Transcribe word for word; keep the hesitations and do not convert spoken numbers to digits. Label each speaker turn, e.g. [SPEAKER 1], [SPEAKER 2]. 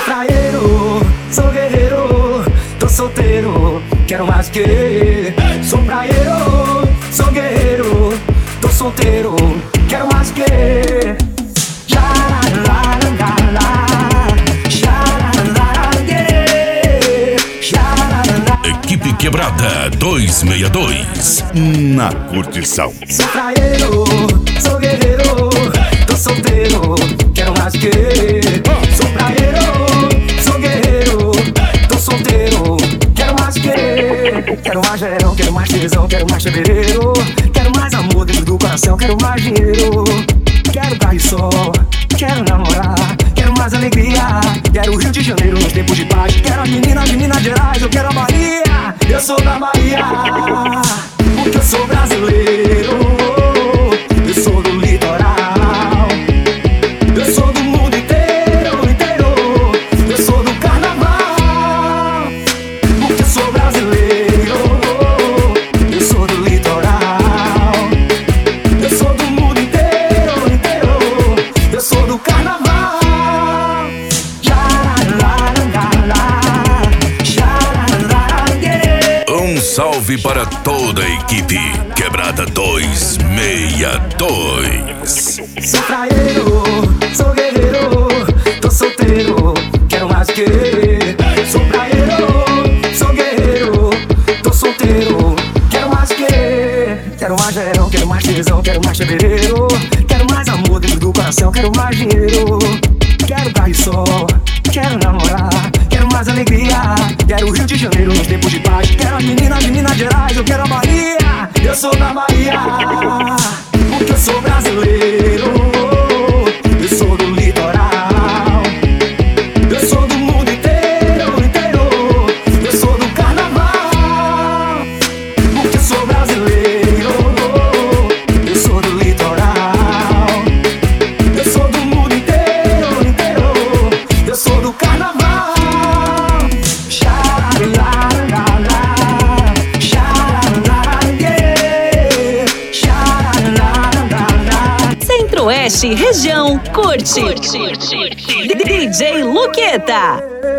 [SPEAKER 1] praieiro, sou guerreiro, tô solteiro, quero mais que. Sou praieiro, sou guerreiro, tô solteiro, quero mais que.
[SPEAKER 2] Equipe Quebrada duzentos e sessenta e dois, na curtição.
[SPEAKER 1] Sou praieiro, sou guerreiro, tô solteiro, quero mais que. Sou praieiro, sou guerreiro, tô solteiro, quero mais que. Quero mais verão, quero mais tesão, quero mais fevereiro, quero mais amor dentro do coração, quero mais dinheiro, quero carro e sol, quero namorar, quero mais alegria, quero o Rio de Janeiro nos tempos de paz, quero as meninas de Minas Gerais, eu quero a Bahia, eu sou da Bahia, porque eu sou brasileiro, eu sou do litoral, eu sou do mundo inteiro, inteiro, eu sou do carnaval, porque eu sou brasileiro, eu sou do litoral, eu sou do mundo inteiro, inteiro, eu sou do carnaval.
[SPEAKER 2] Um salve para toda a equipe Quebrada duzentos e sessenta e dois.
[SPEAKER 1] Sou praieiro, sou guerreiro, tô solteiro, quero mais que. Sou praieiro, sou guerreiro, tô solteiro, quero mais que. Quero mais verão, quero mais tesão, quero mais fevereiro, quero mais amor dentro do coração, quero mais dinheiro, quero carro e sol, quero namorar, quero mais alegria, quero o Rio de Janeiro nos tempos de paz, quero as meninas de Minas Gerais, eu quero a Bahia, eu sou da Bahia, porque eu sou brasileiro, eu sou do litoral, eu sou do mundo inteiro, inteiro, eu sou do carnaval, porque eu sou brasileiro, eu sou do litoral, eu sou do mundo inteiro, inteiro, eu sou do carnaval.
[SPEAKER 3] Centro-Oeste, região, curte. curte. D J Luqueta.